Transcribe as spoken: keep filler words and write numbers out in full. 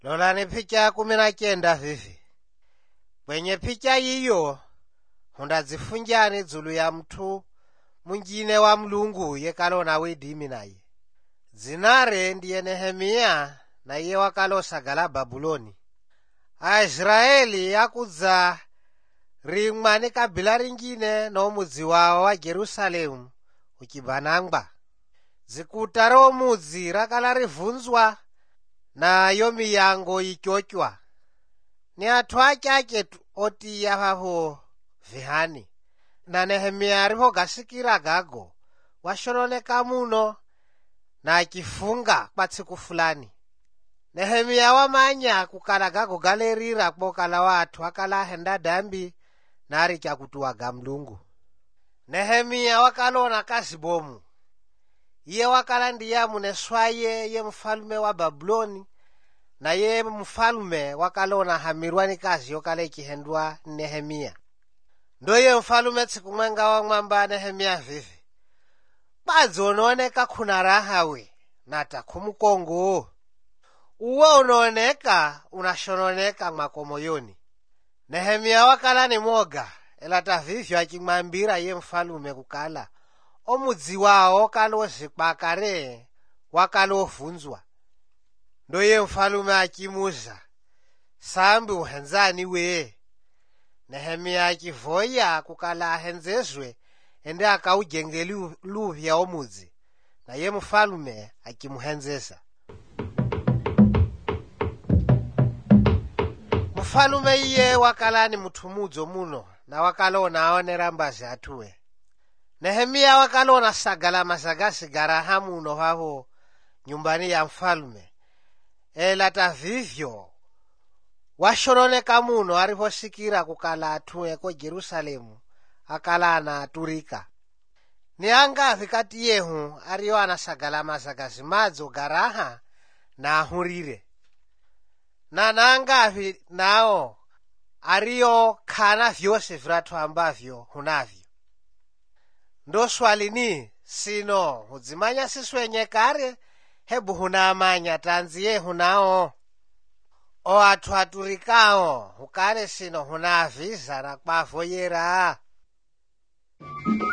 Lolani picha kumi na kenda vivi. Kwenye picha hiyo hundazifunjani dzulu ya mtu mwingine wa Mlungu yekalona widimi naye. Zinare ndiye Nehemia na iye wakalosagala Babuloni. Aisraeli yakudza rimwa ni kabila ringine nomudzi wawo wa Jerusalemu uchibanangwa. Zikuta romudzi rakala rivunzwa na yo miyango ichochwa. Ni athu achache oti yavaho vihani. Na Nehemia ariho gasikira gago washononeka muno na achifunga kwa tsiku fulani. Nehemia wamanya kukala gago galerira kubokala wathu akala henda dambi na ari chakutuwaga Mlungu. Nehemia wakalona kazi bomu. Iye wakala ndiye muneswaye ye mfalume wa Babuloni na ye mfalume wakalona hamirwa ni kazi yokale ichihendwa Nehemia. Ndo ye mfalume tsiku mwenga wamwamba Nehemia vivi, badzi unaoneka kuna raha we nata kumukongo. Uwe unaoneka unashononeka mwako moyoni. Nehemia wakala ni moga elata vivyo achimwambira ye mfalume kukala omudzi wawo kalozikwa kare wakalovunzwa. Ndo ye mfalume achimuza, sambi uhenzani we? Nehemia achivoya kukala ahenzezwe ende akaujenge luvya omudzi, na ye mfalume achimuhenzeza. Mfalume iye wakala ni muthu mudzo muno na wakalona aonera mbazi atuwe. Nehemia wakalona sagala mazagasi garaha muno haho nyumbani ya mfalume. Elata vivyo washononeka muno arihosikira kukala atuwe ko Jerusalemu akala anaturika. Ni angavi kati yehu ariyo anasagala mazagasi madzo garaha na ahurire. Na nangavi nao ariyo kana vyose viratu ambavyo hunavyo. Ndo swali ni sino hudzimanya siswenye kare hebu hunamanya tanziye hunao. O athu aturikao hukare sino hunaviza na kwavoyera.